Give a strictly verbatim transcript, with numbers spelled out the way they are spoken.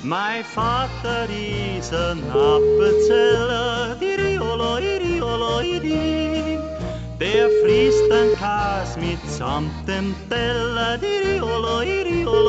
Mein Vater ist ein Appenzeller, die Riolo, die Riolo, die. Der frisst ein Kas mit samt dem Teller, die Riolo, die Riolo.